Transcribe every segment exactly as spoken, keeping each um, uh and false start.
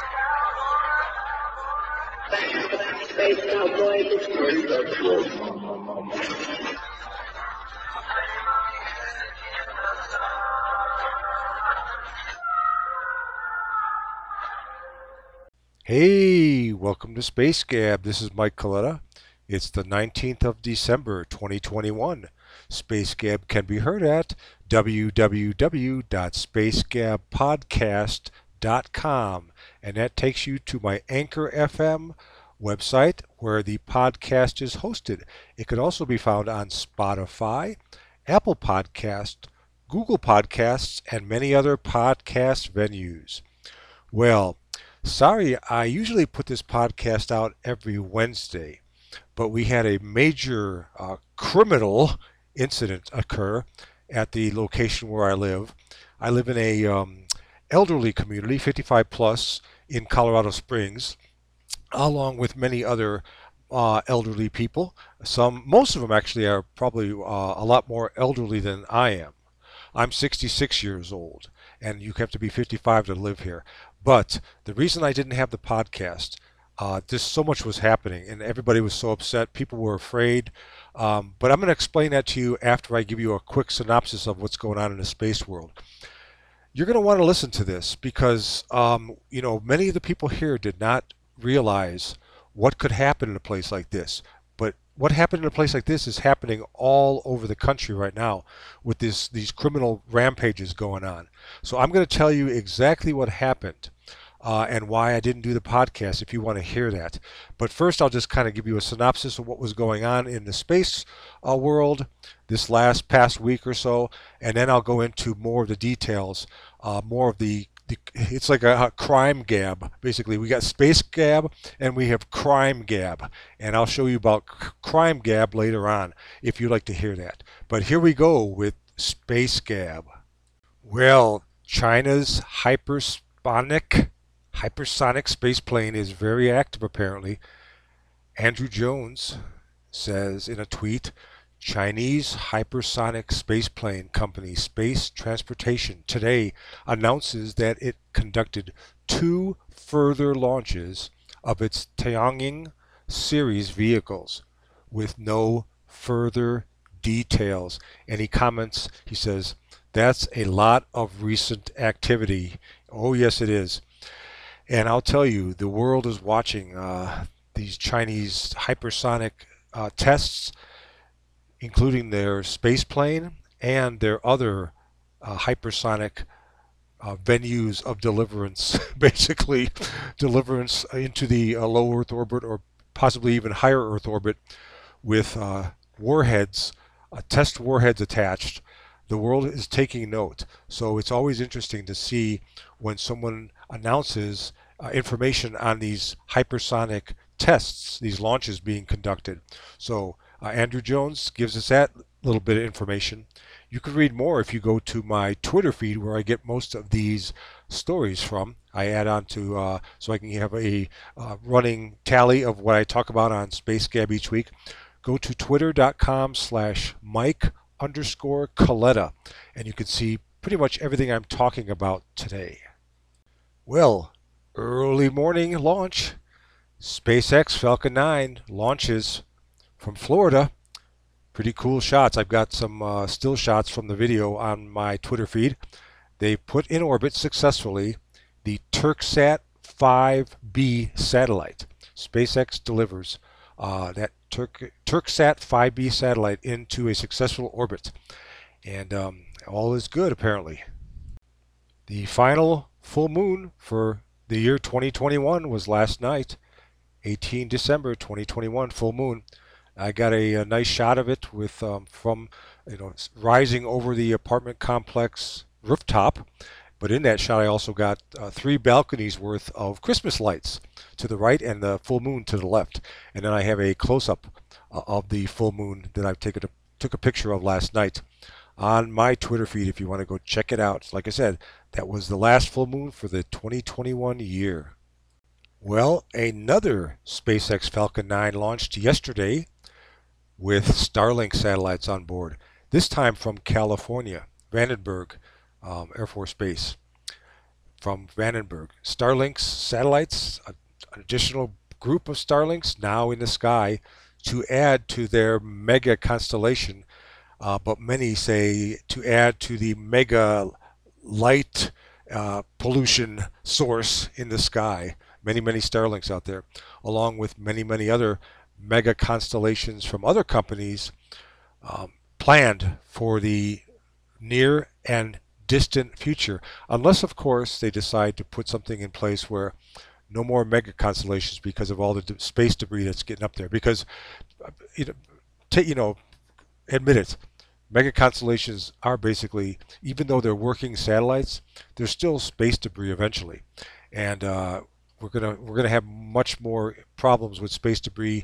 Space Cowboy. Hey, welcome to Space Gab. This is Mike Coletta. It's the nineteenth of December, twenty twenty-one. Space Gab can be heard at w w w dot space gab podcast dot com, and that takes you to my Anchor F M website where the podcast is hosted. It could also be found on Spotify, Apple Podcast, Google Podcasts, and many other podcast venues. Well, sorry, I usually put this podcast out every Wednesday, but we had a major uh, criminal incident occur at the location where I live. I live in a um, elderly community, fifty-five plus, in Colorado Springs, along with many other uh, elderly people. Some, most of them actually are probably uh, a lot more elderly than I am. I'm sixty-six years old, and you have to be fifty-five to live here. But the reason I didn't have the podcast, uh, just so much was happening, and everybody was so upset. People were afraid. Um, but I'm going to explain that to you after I give you a quick synopsis of what's going on in the space world. You're going to want to listen to this because, um, you know, many of the people here did not realize what could happen in a place like this. But what happened in a place like this is happening all over the country right now with this these criminal rampages going on. So I'm going to tell you exactly what happened uh, and why I didn't do the podcast if you want to hear that. But first I'll just kind of give you a synopsis of what was going on in the space uh, world this last past week or so, and then I'll go into more of the details, uh, more of the it's like a, a crime gab. Basically, we got space gab and we have crime gab, and I'll show you about c- crime gab later on if you'd like to hear that. But here we go with space gab. Well, China's hypersonic hypersonic space plane is very active apparently. Andrew Jones says in a tweet, Chinese hypersonic spaceplane company Space Transportation today announces that it conducted two further launches of its Tiangong series vehicles with no further details. And he comments, he says, that's a lot of recent activity. Oh, yes, it is. And I'll tell you, the world is watching uh, these Chinese hypersonic uh, tests, including their space plane and their other uh, hypersonic uh, venues of deliverance, basically deliverance into the uh, low Earth orbit or possibly even higher Earth orbit with uh, warheads, uh, test warheads attached. The world is taking note. So it's always interesting to see when someone announces uh, information on these hypersonic tests, these launches being conducted. So uh, Andrew Jones gives us that little bit of information. You can read more if you go to my Twitter feed where I get most of these stories from. I add on to, uh, so I can have a uh, running tally of what I talk about on Space Gab each week. Go to twitter.com slash Mike underscore Coletta, and you can see pretty much everything I'm talking about today. Well, early morning launch. SpaceX Falcon nine launches from Florida. Pretty cool shots. I've got some uh, still shots from the video on my Twitter feed. They put in orbit successfully the Turksat five B satellite. SpaceX delivers uh, that Turk, Turksat five B satellite into a successful orbit. And um, all is good, apparently. The final full moon for the year twenty twenty-one was last night, eighteenth December twenty twenty-one, full moon. I got a, a nice shot of it with um, from you know rising over the apartment complex rooftop. But in that shot, I also got uh, three balconies worth of Christmas lights to the right and the full moon to the left. And then I have a close-up uh, of the full moon that I took a, took a picture of last night on my Twitter feed if you want to go check it out. Like I said, that was the last full moon for the twenty twenty-one year. Well, another SpaceX Falcon nine launched yesterday with Starlink satellites on board, this time from California, Vandenberg um, Air Force Base. from Vandenberg. Starlink's satellites, an additional group of Starlinks now in the sky to add to their mega constellation, uh, but many say to add to the mega light uh, pollution source in the sky. Many, many Starlinks out there, along with many, many other mega constellations from other companies um, planned for the near and distant future, unless of course they decide to put something in place where no more mega constellations because of all the de- space debris that's getting up there. Because you know, t- you know, admit it, mega constellations are basically, even though they're working satellites, they're still space debris eventually, and uh, we're gonna we're gonna have much more problems with space debris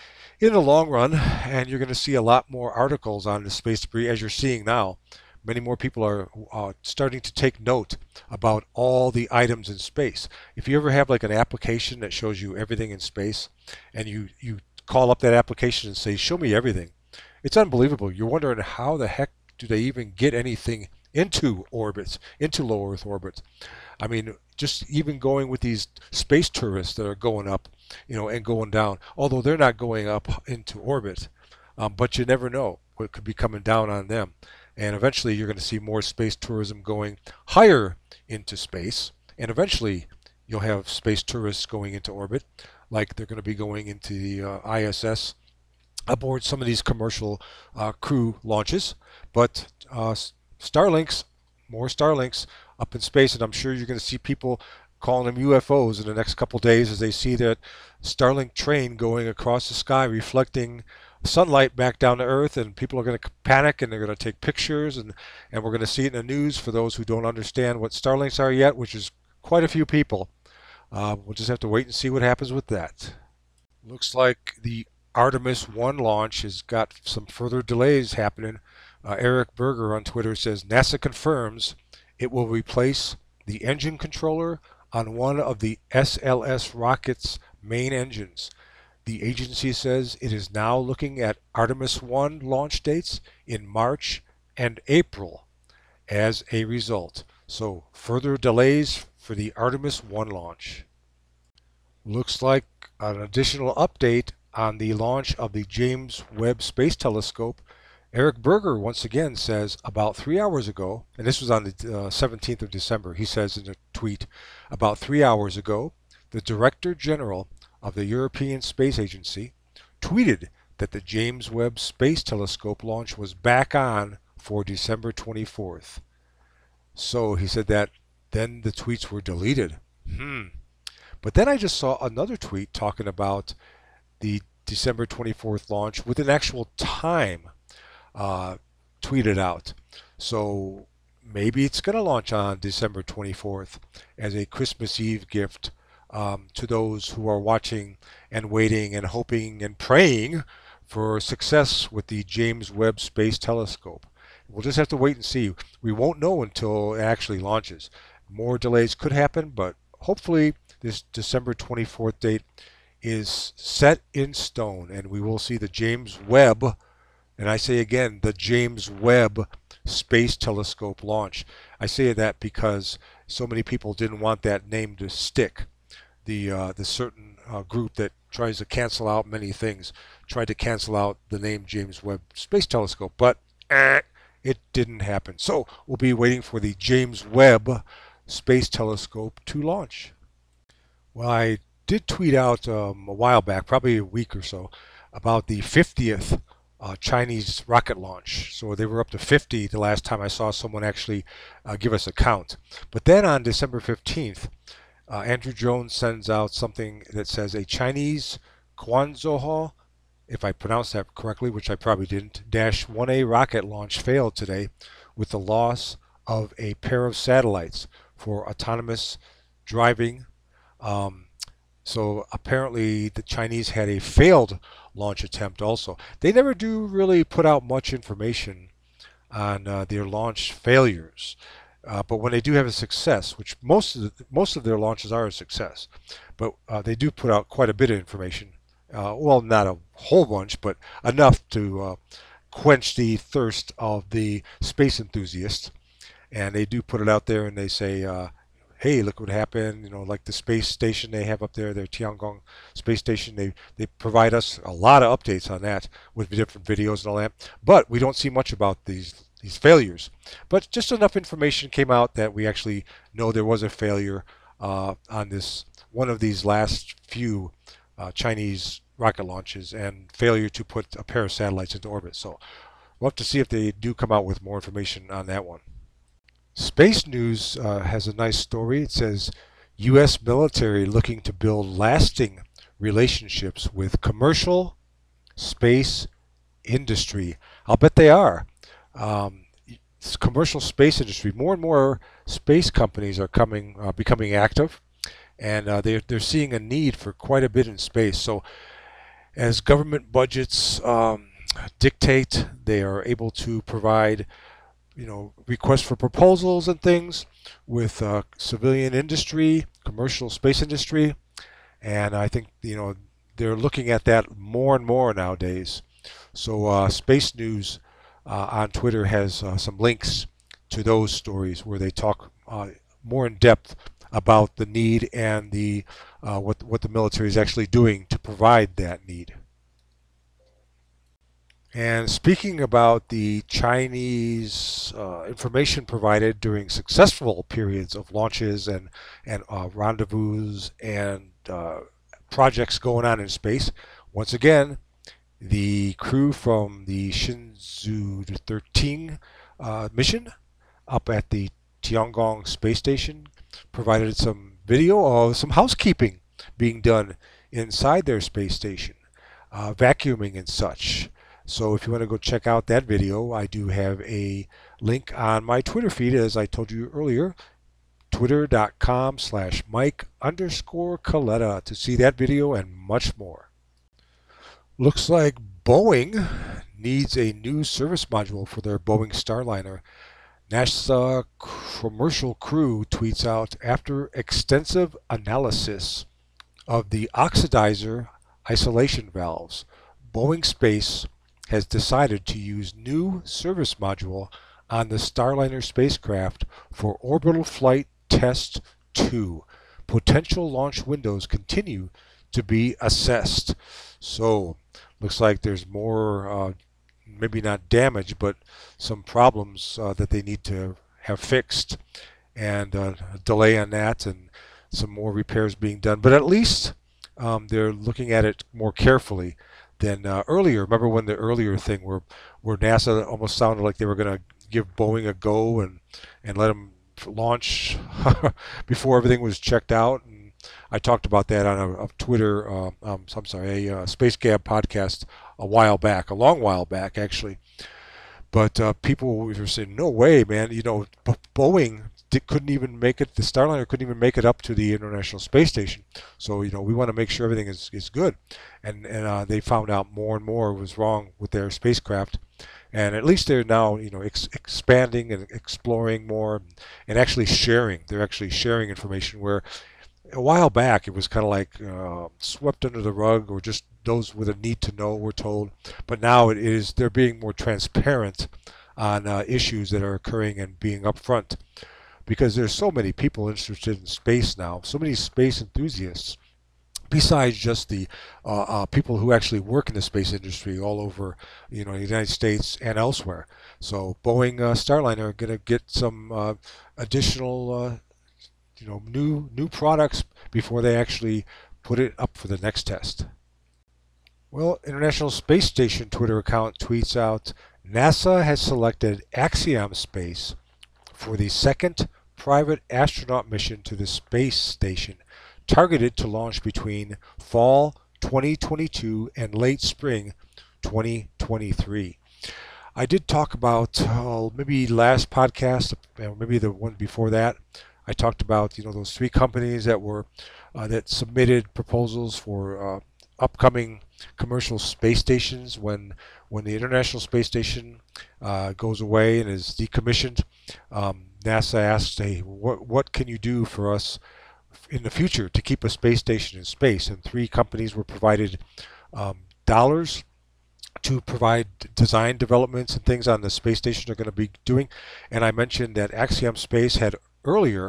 in the long run, and you're going to see a lot more articles on the space debris as you're seeing now. Many more people are uh, starting to take note about all the items in space. If you ever have like an application that shows you everything in space, and you, you call up that application and say, show me everything, it's unbelievable. You're wondering how the heck do they even get anything into orbits, into low Earth orbits. I mean, just even going with these space tourists that are going up, you know, and going down, although they're not going up into orbit, um, but you never know what could be coming down on them. And eventually you're going to see more space tourism going higher into space, and eventually you'll have space tourists going into orbit, like they're going to be going into the uh, I S S aboard some of these commercial uh, crew launches. But uh, Starlinks, more Starlinks up in space, and I'm sure you're going to see people calling them U F Os in the next couple days as they see that Starlink train going across the sky reflecting sunlight back down to Earth, and people are going to panic and they're going to take pictures, and, and we're going to see it in the news for those who don't understand what Starlinks are yet, which is quite a few people. Uh, we'll just have to wait and see what happens with that. Looks like the Artemis one launch has got some further delays happening. Uh, Eric Berger on Twitter says NASA confirms it will replace the engine controller on one of the S L S rocket's main engines. The agency says it is now looking at Artemis one launch dates in March and April as a result. So further delays for the Artemis one launch. Looks like an additional update on the launch of the James Webb Space Telescope. Eric Berger once again says about three hours ago, and this was on the uh, seventeenth of December, he says in a tweet, about three hours ago, the Director General of the European Space Agency tweeted that the James Webb Space Telescope launch was back on for December twenty-fourth. So he said that then the tweets were deleted. Hmm. But then I just saw another tweet talking about the December twenty-fourth launch with an actual time uh, tweeted out. So maybe it's going to launch on December twenty-fourth as a Christmas Eve gift um, to those who are watching and waiting and hoping and praying for success with the James Webb Space Telescope. We'll just have to wait and see. We won't know until it actually launches. More delays could happen, but hopefully this December twenty-fourth date is set in stone, and we will see the James Webb, and I say again, the James Webb Space Telescope launch. I say that because so many people didn't want that name to stick. The uh, the certain uh, group that tries to cancel out many things tried to cancel out the name James Webb Space Telescope, but eh, it didn't happen. So we'll be waiting for the James Webb Space Telescope to launch. Well, I did tweet out um, a while back, probably a week or so, about the fiftieth uh, Chinese rocket launch. So they were up to fifty the last time I saw someone actually uh, give us a count. But then on December fifteenth, uh, Andrew Jones sends out something that says a Chinese Quanzhou, if I pronounced that correctly, which I probably didn't, dash one A rocket launch failed today with the loss of a pair of satellites for autonomous driving. Um, so apparently the Chinese had a failed launch attempt also. They never do really put out much information on uh, their launch failures. Uh, but when they do have a success, which most of, the, most of their launches are a success, but uh, they do put out quite a bit of information. Uh, well, not a whole bunch, but enough to uh, quench the thirst of the space enthusiasts. And they do put it out there and they say, uh, hey, look what happened. You know, like the space station they have up there, their Tiangong space station. They they provide us a lot of updates on that with different videos and all that. But we don't see much about these these failures. But just enough information came out that we actually know there was a failure uh, on this one of these last few uh, Chinese rocket launches and failure to put a pair of satellites into orbit. So we'll have to see if they do come out with more information on that one. Space News uh, has a nice story. It says U S military looking to build lasting relationships with commercial space industry. I'll bet they are. Um, commercial space industry. More and more space companies are coming, uh, becoming active, and uh, they're they're seeing a need for quite a bit in space. So as government budgets um, dictate, they are able to provide you know, requests for proposals and things with uh, civilian industry, commercial space industry, and I think you know they're looking at that more and more nowadays. So uh, Space News uh, on Twitter has uh, some links to those stories where they talk uh, more in depth about the need and the uh, what what the military is actually doing to provide that need. And speaking about the Chinese uh, information provided during successful periods of launches and and uh, rendezvous and uh, projects going on in space, once again, the crew from the Shenzhou thirteen uh, mission up at the Tiangong space station provided some video of some housekeeping being done inside their space station, uh, vacuuming and such. So if you want to go check out that video, I do have a link on my Twitter feed, as I told you earlier, twitter.com slash Mike underscore Coletta to see that video and much more. Looks like Boeing needs a new service module for their Boeing Starliner. NASA commercial crew tweets out, after extensive analysis of the oxidizer isolation valves, Boeing Space has decided to use new service module on the Starliner spacecraft for orbital flight test two. Potential launch windows continue to be assessed. So looks like there's more, uh, maybe not damage, but some problems uh, that they need to have fixed, and uh, a delay on that and some more repairs being done. But at least um, they're looking at it more carefully than uh, earlier. Remember when the earlier thing where where NASA almost sounded like they were going to give Boeing a go and and let them launch before everything was checked out. And I talked about that on a, a Twitter, uh, um, I'm sorry, a uh, Space Gab podcast a while back, a long while back actually. But uh, people were saying, no way, man. You know, B- Boeing di- couldn't even make it, the Starliner couldn't even make it up to the International Space Station. So, you know, we want to make sure everything is, is good. And, and uh, they found out more and more was wrong with their spacecraft. And at least they're now, you know, ex- expanding and exploring more and actually sharing. They're actually sharing information where a while back it was kind of like uh, swept under the rug, or just those with a need to know were told. But now it is, they're being more transparent on uh, issues that are occurring and being upfront, because there's so many people interested in space now, so many space enthusiasts, besides just the uh, uh, people who actually work in the space industry all over, you know, the United States and elsewhere. So Boeing uh, Starliner are going to get some uh, additional, uh, you know, new new products before they actually put it up for the next test. Well, International Space Station Twitter account tweets out, NASA has selected Axiom Space for the second private astronaut mission to the space station, targeted to launch between fall twenty twenty-two and late spring twenty twenty-three. I did talk about, uh, maybe last podcast, or maybe the one before that, I talked about, you know, those three companies that were uh, that submitted proposals for uh, upcoming commercial space stations when when the International Space Station uh, goes away and is decommissioned. Um, NASA asked, hey, what what can you do for us in the future to keep a space station in space? And three companies were provided um, dollars to provide design developments and things on the space station they're going to be doing. And I mentioned that Axiom Space had earlier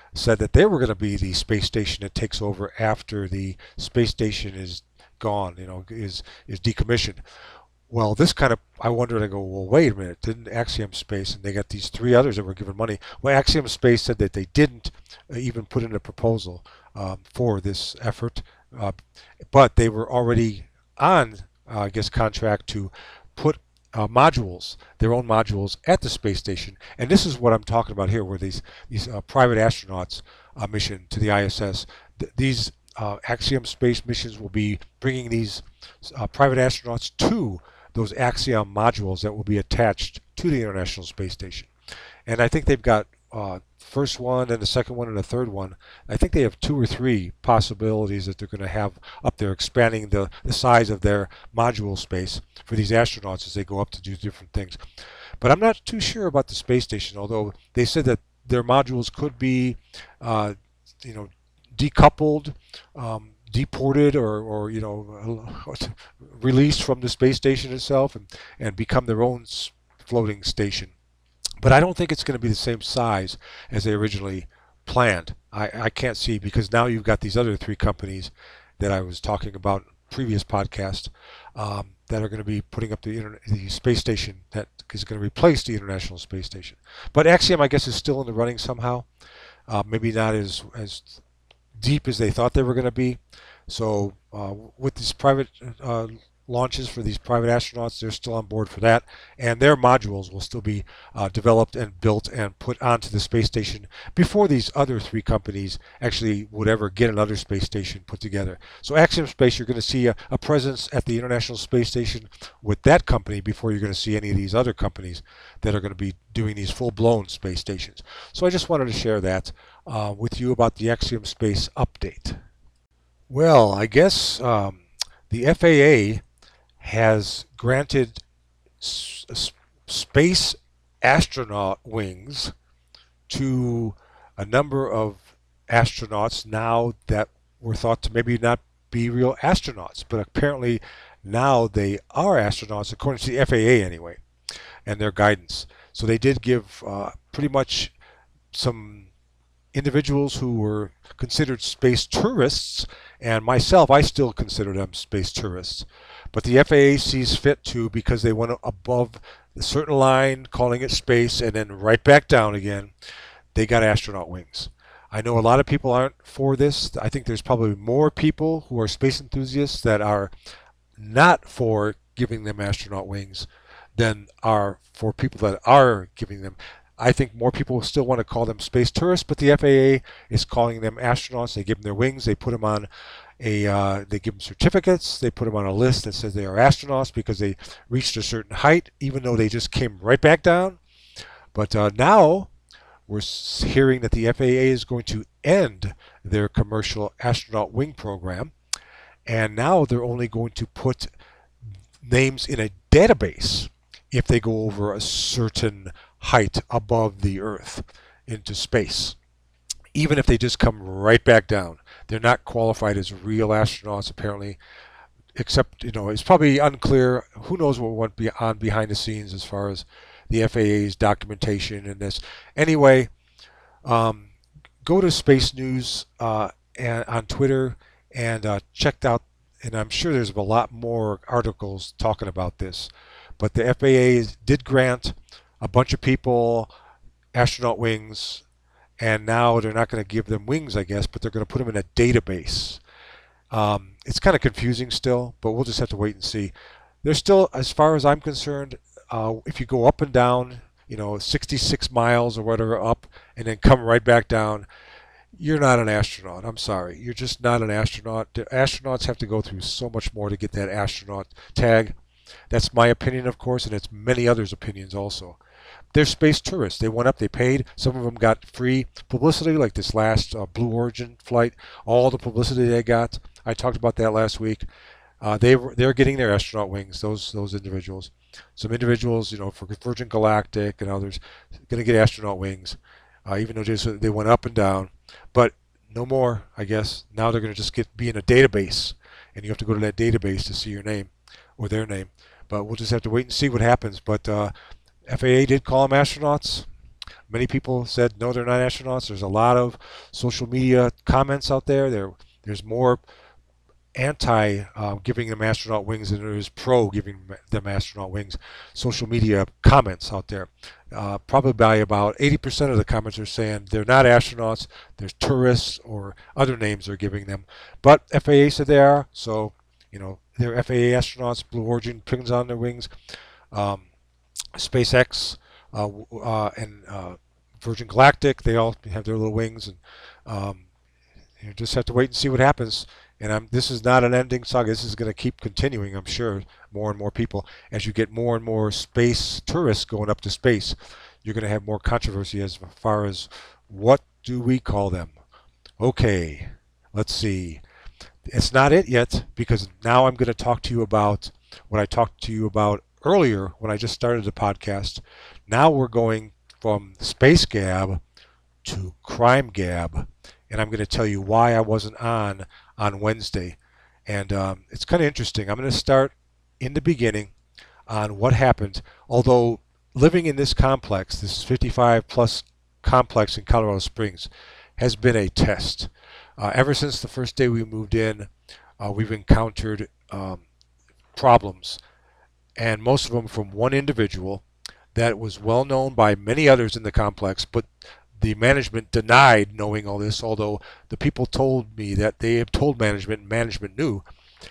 said that they were going to be the space station that takes over after the space station is gone, you know, is is decommissioned. Well, this kind of, I wondered, I go, well, wait a minute, didn't Axiom Space, and they got these three others that were given money. Well, Axiom Space said that they didn't uh, even put in a proposal um, for this effort, uh, but they were already on, uh, I guess, contract to put uh, modules, their own modules, at the space station. And this is what I'm talking about here, where these these uh, private astronauts uh, mission to the I S S, th these uh, Axiom Space missions will be bringing these uh, private astronauts to those Axiom modules that will be attached to the International Space Station. And I think they've got uh, first one and the second one and the third one. I think they have two or three possibilities that they're going to have up there, expanding the, the size of their module space for these astronauts as they go up to do different things. But I'm not too sure about the space station, although they said that their modules could be, uh, you know, decoupled, um, deported, or, or you know, released from the space station itself and, and become their own floating station. But I don't think it's going to be the same size as they originally planned. I, I can't see, because now you've got these other three companies that I was talking about in previous podcast um, that are going to be putting up the, internet, the space station that is going to replace the International Space Station. But Axiom, I guess, is still in the running somehow. Uh, maybe not as as deep as they thought they were going to be. So uh, with these private uh, launches for these private astronauts, they're still on board for that, and their modules will still be uh, developed and built and put onto the space station before these other three companies actually would ever get another space station put together. So Axiom Space, you're going to see a, a presence at the International Space Station with that company before you're going to see any of these other companies that are going to be doing these full-blown space stations. So I just wanted to share that uh, with you about the Axiom Space update. Well, I guess um, the F A A has granted s space astronaut wings to a number of astronauts now that were thought to maybe not be real astronauts, but apparently now they are astronauts, according to the F A A anyway, and their guidance. So they did give uh, pretty much some individuals who were considered space tourists, and myself, I still consider them space tourists. But the F A A sees fit to, because they went above a certain line, calling it space, and then right back down again, they got astronaut wings. I know a lot of people aren't for this. I think there's probably more people who are space enthusiasts that are not for giving them astronaut wings than are for people that are giving them. I think more people still want to call them space tourists, but the F A A is calling them astronauts. They give them their wings. They put them on a, uh, they give them certificates. They put them on a list that says they are astronauts because they reached a certain height, even though they just came right back down. But uh, now we're hearing that the F A A is going to end their commercial astronaut wing program, and now they're only going to put names in a database if they go over a certain height above the Earth into space. Even if they just come right back down, they're not qualified as real astronauts apparently, except, you know, it's probably unclear. Who knows what went be on behind the scenes as far as the F A A's documentation and this. Anyway, um, go to Space News uh, and on Twitter and uh, check out, and I'm sure there's a lot more articles talking about this. But the F A A did grant a bunch of people astronaut wings, and now they're not going to give them wings, I guess, but they're going to put them in a database. Um, it's kind of confusing still, but we'll just have to wait and see. There's still, as far as I'm concerned, uh, if you go up and down, you know, sixty-six miles or whatever up, and then come right back down, you're not an astronaut. I'm sorry. You're just not an astronaut. The astronauts have to go through so much more to get that astronaut tag. That's my opinion, of course, and it's many others' opinions also. They're space tourists. They went up, they paid. Some of them got free publicity, like this last uh, Blue Origin flight. All the publicity they got. I talked about that last week. Uh, they were, they're getting their astronaut wings, those those individuals. Some individuals, you know, for Virgin Galactic and others, going to get astronaut wings, uh, even though just, they went up and down. But no more, I guess. Now they're going to just get be in a database, and you have to go to that database to see your name or their name. But we'll just have to wait and see what happens. But uh, F A A did call them astronauts, many people said no, they're not astronauts. There's a lot of social media comments out there. There, there's more anti uh, giving them astronaut wings than there is pro giving them astronaut wings. Social media comments out there. Uh, probably by about eighty percent of the comments are saying they're not astronauts, they're tourists or other names they're giving them. But F A A said they are, so you know they're F A A astronauts. Blue Origin pins on their wings. Um, SpaceX uh, uh, and uh, Virgin Galactic, they all have their little wings, and um, you just have to wait and see what happens. And I'm, this is not an ending saga. This is going to keep continuing, I'm sure. More and more people, as you get more and more space tourists going up to space, you're going to have more controversy as far as what do we call them. Okay, let's see. It's not it yet, because now I'm going to talk to you about what I talked to you about earlier when I just started the podcast. Now we're going from Space Gab to Crime Gab, and I'm going to tell you why I wasn't on on Wednesday. And um, it's kind of interesting. I'm going to start in the beginning on what happened. Although living in this complex, this fifty-five plus complex in Colorado Springs, has been a test. Uh, ever since the first day we moved in, uh, we've encountered um, problems, and most of them from one individual that was well known by many others in the complex, but the management denied knowing all this, although the people told me that they have told management and management knew.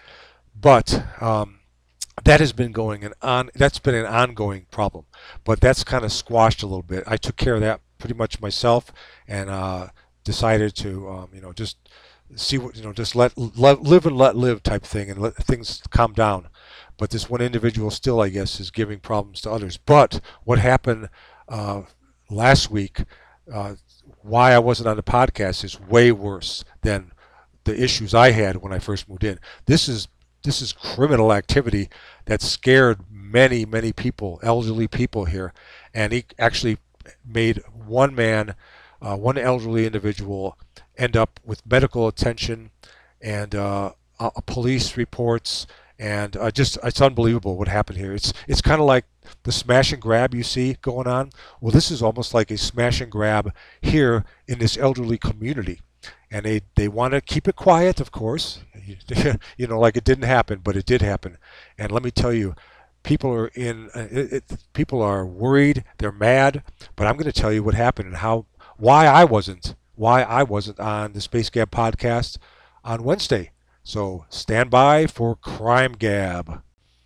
But um, that has been going an on that's been an ongoing problem, but that's kind of squashed a little bit. I took care of that pretty much myself, and uh, decided to um, you know just see what you know just let, let live and let live type thing, and let things calm down. But this one individual still, I guess, is giving problems to others. But what happened uh, last week, uh, why I wasn't on the podcast, is way worse than the issues I had when I first moved in. This is this is criminal activity that scared many, many people, elderly people here, and he actually made one man, uh, one elderly individual, end up with medical attention and uh, uh, police reports, and uh, just it's unbelievable what happened here. It's it's kind of like the smash and grab you see going on. Well, this is almost like a smash and grab here in this elderly community. And they, they want to keep it quiet, of course, you know, like it didn't happen, but it did happen. And let me tell you, people are in, it, it, people are worried, they're mad, but I'm going to tell you what happened and how, why I wasn't, why I wasn't on the Space Gab podcast on Wednesday. So stand by for Crime Gab.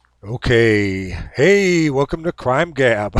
Okay, hey, welcome to Crime Gab.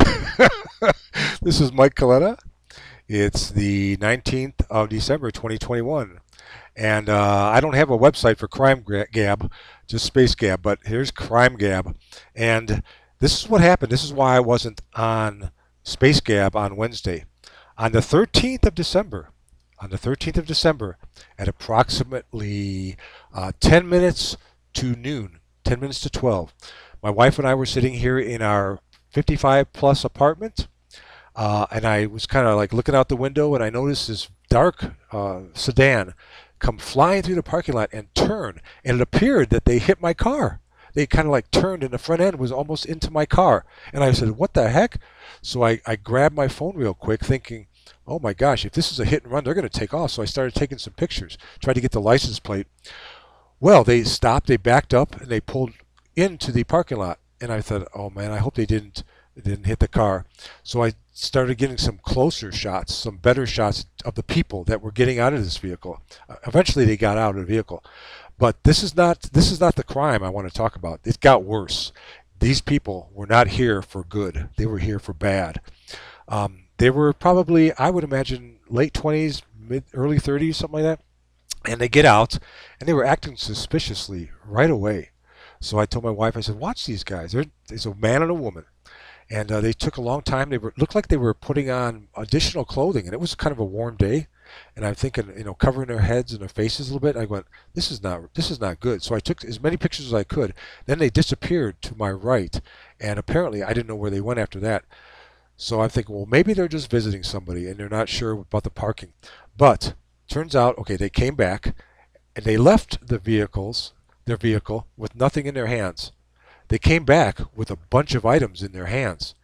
This is Mike Coletta. It's the nineteenth of December, twenty twenty-one, and uh, I don't have a website for Crime Gab, just Space Gab, but here's Crime Gab, and this is what happened. This is why I wasn't on Space Gab on Wednesday. On the thirteenth of December, on the thirteenth of December, at approximately uh, ten minutes to noon, ten minutes to twelve, my wife and I were sitting here in our fifty-five plus apartment. Uh, and I was kind of like looking out the window, and I noticed this dark uh, sedan come flying through the parking lot and turn. And it appeared that they hit my car. They kind of like turned, and the front end was almost into my car. And I said, what the heck? So I, I grabbed my phone real quick, thinking, oh my gosh, if this is a hit and run, they're going to take off. So I started taking some pictures, tried to get the license plate. Well, they stopped, they backed up, and they pulled into the parking lot. And I thought, oh man, I hope they didn't, they didn't hit the car. So I started getting some closer shots, some better shots of the people that were getting out of this vehicle. Uh, eventually they got out of the vehicle. But this is not this is not the crime I want to talk about. It got worse. These people were not here for good. They were here for bad. Um, they were probably, I would imagine, late twenties, mid early thirties, something like that. And they get out, and they were acting suspiciously right away. So I told my wife, I said, watch these guys. They're, there's a man and a woman. And uh, they took a long time. They were looked like they were putting on additional clothing, and it was kind of a warm day. And I'm thinking, you know, covering their heads and their faces a little bit. I went, this is not this is not good. So I took as many pictures as I could. Then they disappeared to my right, and apparently I didn't know where they went after that. So I'm thinking, well, maybe they're just visiting somebody and they're not sure about the parking. But turns out, okay, they came back and they left the vehicles, their vehicle, with nothing in their hands. They came back with a bunch of items in their hands.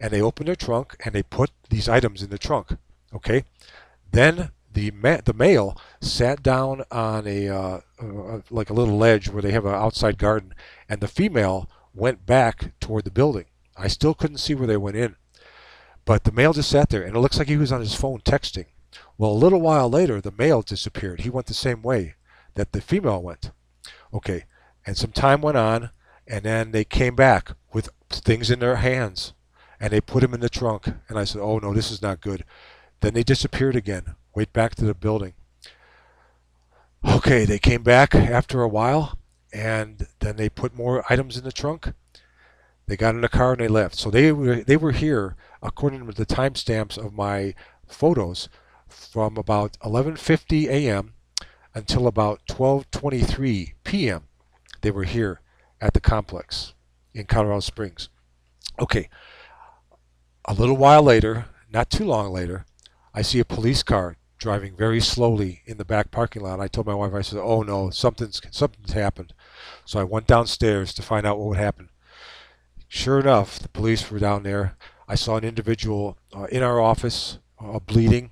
and they opened their trunk and they put these items in the trunk. Okay, then the ma the male sat down on a uh, uh, like a little ledge where they have an outside garden, and the female went back toward the building. I still couldn't see where they went in, but the male just sat there, and it looks like he was on his phone texting. Well, a little while later, the male disappeared. He went the same way that the female went. Okay, and some time went on, and then they came back with things in their hands, and they put him in the trunk. And I said, oh no, this is not good. Then they disappeared again, went back to the building. Okay, they came back after a while, and then they put more items in the trunk. They got in the car and they left. So they were they were here, according to the timestamps of my photos, from about eleven fifty a m until about twelve twenty-three p m They were here at the complex in Colorado Springs. Okay, a little while later, not too long later, I see a police car driving very slowly in the back parking lot. I told my wife, I said, oh no, something's something's happened. So I went downstairs to find out what would happen. Sure enough, the police were down there. I saw an individual uh, in our office uh, bleeding.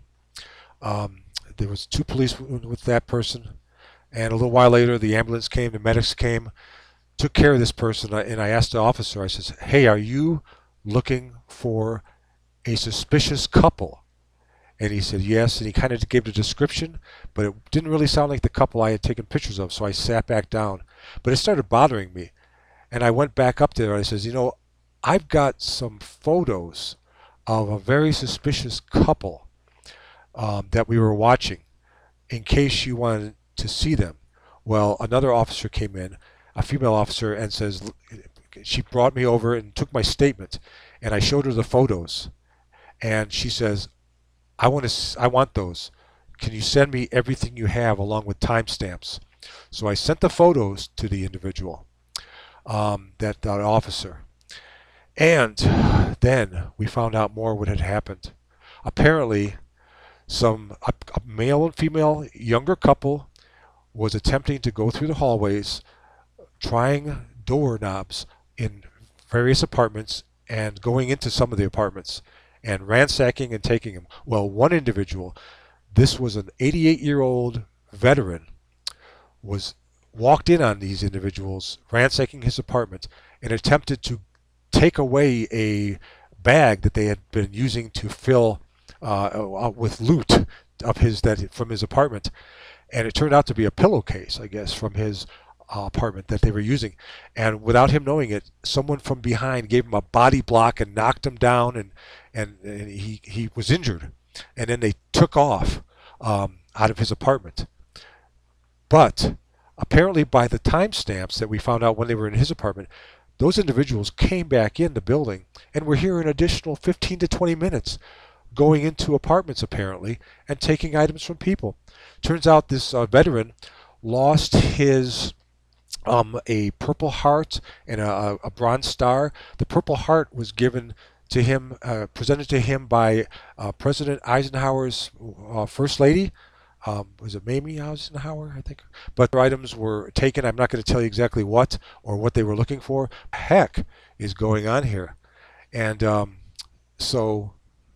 Um, there was two police with that person, and a little while later the ambulance came, the medics came, took care of this person, and I asked the officer, I said, hey, are you looking for a suspicious couple? And he said yes, and he kind of gave the description, but it didn't really sound like the couple I had taken pictures of, so I sat back down. But it started bothering me, and I went back up there and I says, you know, I've got some photos of a very suspicious couple um, that we were watching, in case you wanted to see them. Well, another officer came in, a female officer, and says, she brought me over and took my statement, and I showed her the photos, and she says, I want to, I want those. Can you send me everything you have along with timestamps? So I sent the photos to the individual, um, that, that officer. And then we found out more what had happened. Apparently, some a, a male and female younger couple was attempting to go through the hallways, trying doorknobs in various apartments and going into some of the apartments and ransacking and taking them. Well, one individual, this was an eighty-eight-year-old veteran, was walked in on these individuals ransacking his apartment and attempted to take away a bag that they had been using to fill uh, with loot of his that from his apartment, and it turned out to be a pillowcase, I guess, from his uh, apartment that they were using. And without him knowing it, someone from behind gave him a body block and knocked him down, and and, and he he was injured. And then they took off um, out of his apartment. But apparently, by the timestamps that we found out when they were in his apartment, those individuals came back in the building and were here an additional fifteen to twenty minutes, going into apartments apparently and taking items from people. Turns out this uh, veteran lost his um, a Purple Heart and a, a Bronze Star. The Purple Heart was given to him, uh, presented to him by uh, President Eisenhower's uh, First Lady. Um, was it Mamie Eisenhower, I think? But the items were taken. I'm not going to tell you exactly what or what they were looking for. Heck is going on here. And um, so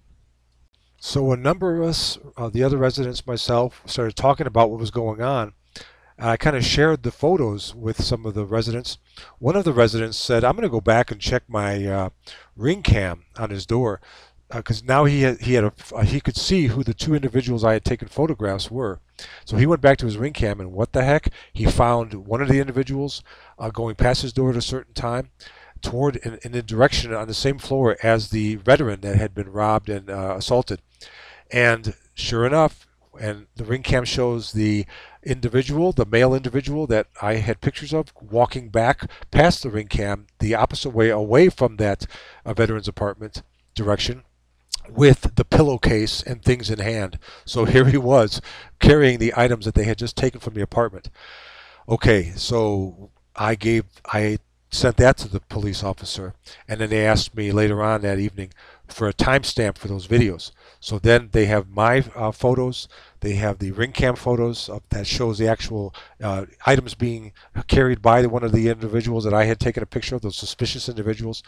so a number of us, uh, the other residents, myself, started talking about what was going on. And I kind of shared the photos with some of the residents. One of the residents said, I'm going to go back and check my uh, ring cam on his door, because uh, now he had, he had a, uh, he could see who the two individuals I had taken photographs were. So he went back to his ring cam, and what the heck? He found one of the individuals uh, going past his door at a certain time, toward in, in the direction on the same floor as the veteran that had been robbed and uh, assaulted. And sure enough, and the ring cam shows the individual, the male individual that I had pictures of, walking back past the ring cam the opposite way, away from that uh, veteran's apartment direction, with the pillowcase and things in hand. So here he was carrying the items that they had just taken from the apartment. Okay, so I gave I sent that to the police officer, and then they asked me later on that evening for a timestamp for those videos. So then they have my uh, photos, they have the ring cam photos of, that shows the actual uh, items being carried by one of the individuals that I had taken a picture of, those suspicious individuals.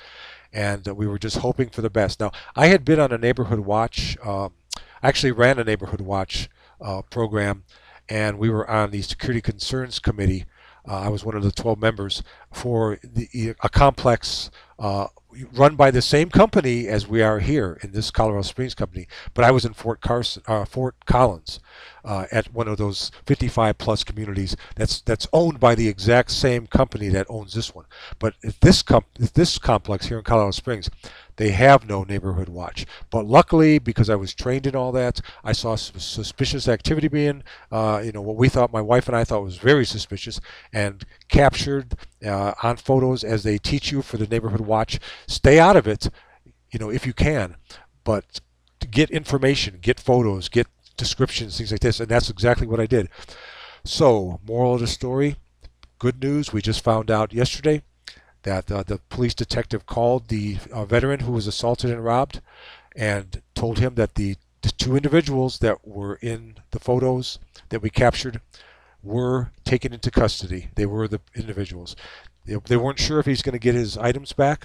and uh, we were just hoping for the best. Now, I had been on a neighborhood watch. Um, I actually ran a neighborhood watch uh, program, and we were on the Security Concerns Committee. Uh, I was one of the twelve members for the, a complex uh, run by the same company as we are here in this Colorado Springs company, but I was in Fort Carson, uh, Fort Collins, uh, at one of those fifty-five plus communities that's that's owned by the exact same company that owns this one. But at this comp this complex here in Colorado Springs, they have no neighborhood watch. But luckily, because I was trained in all that, I saw suspicious activity being, uh, you know, what we thought, my wife and I thought was very suspicious, and captured uh, on photos as they teach you for the neighborhood watch. Stay out of it, you know, if you can, but get information, get photos, get descriptions, things like this, and that's exactly what I did. So, moral of the story, good news, we just found out yesterday that uh, the police detective called the uh, veteran who was assaulted and robbed and told him that the, the two individuals that were in the photos that we captured were taken into custody. They were the individuals. They, they weren't sure if he's going to get his items back,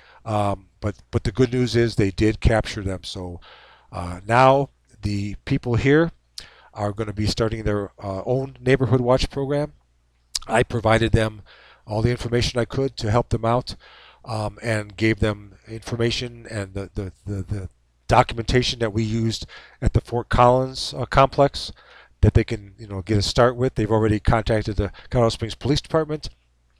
um, but but the good news is they did capture them. So uh, now the people here are going to be starting their uh, own neighborhood watch program. I provided them all the information I could to help them out, um, and gave them information and the, the, the, the documentation that we used at the Fort Collins uh, complex that they can, you know, get a start with. They've already contacted the Colorado Springs Police Department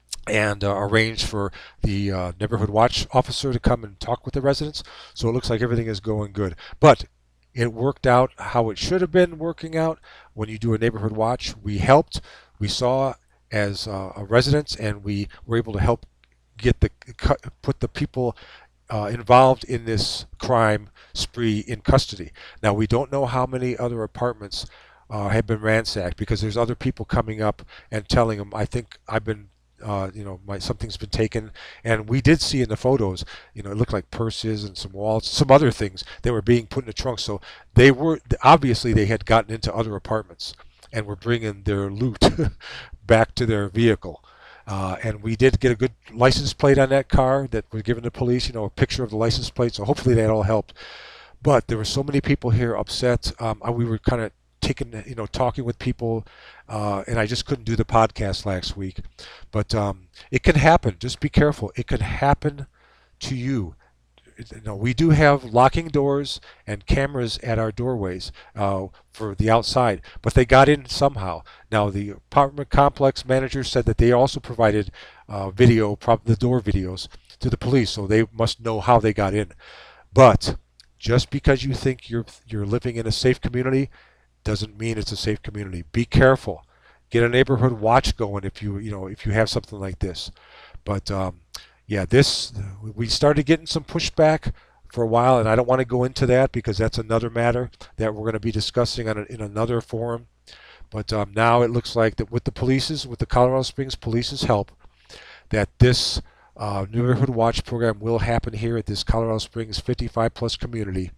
and uh, arranged for the uh, neighborhood watch officer to come and talk with the residents. So it looks like everything is going good. But it worked out how it should have been working out. When you do a neighborhood watch, we helped, we saw as uh, residents, and we were able to help get the put the people uh, involved in this crime spree in custody. Now, we don't know how many other apartments uh, have been ransacked, because there's other people coming up and telling them, I think I've been Uh, you know, my something's been taken, and we did see in the photos, you know, it looked like purses and some wallets, some other things that were being put in the trunk. So they were obviously they had gotten into other apartments and were bringing their loot back to their vehicle. Uh, and we did get a good license plate on that car that was given to police, you know, a picture of the license plate. So hopefully that all helped. But there were so many people here upset. Um, we were kind of taking, you know, talking with people, uh, and I just couldn't do the podcast last week. But um, it can happen. Just be careful. It can happen to you. You know, we do have locking doors and cameras at our doorways uh, for the outside, but they got in somehow. Now, the apartment complex manager said that they also provided uh, video, prob the door videos, to the police, so they must know how they got in. But just because you think you're you're living in a safe community doesn't mean it's a safe community. Be careful. Get a neighborhood watch going if you you know if you have something like this. But um, yeah, this we started getting some pushback for a while, and I don't want to go into that because that's another matter that we're going to be discussing on a, in another forum. But um, now it looks like that with the police's, with the Colorado Springs Police's help, that this uh, neighborhood watch program will happen here at this Colorado Springs fifty-five plus community,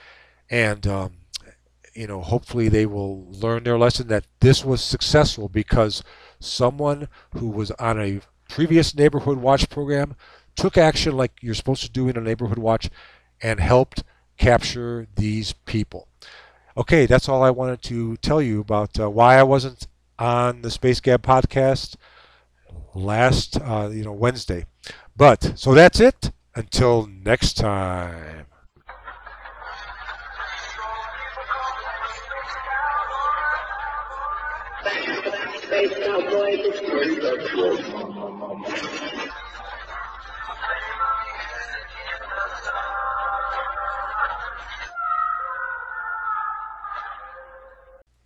and um, you know, hopefully they will learn their lesson that this was successful because someone who was on a previous neighborhood watch program took action like you're supposed to do in a neighborhood watch and helped capture these people. Okay, that's all I wanted to tell you about uh, why I wasn't on the Space Gab podcast last uh, you know Wednesday. But so that's it. Until next time. Space Cowboy.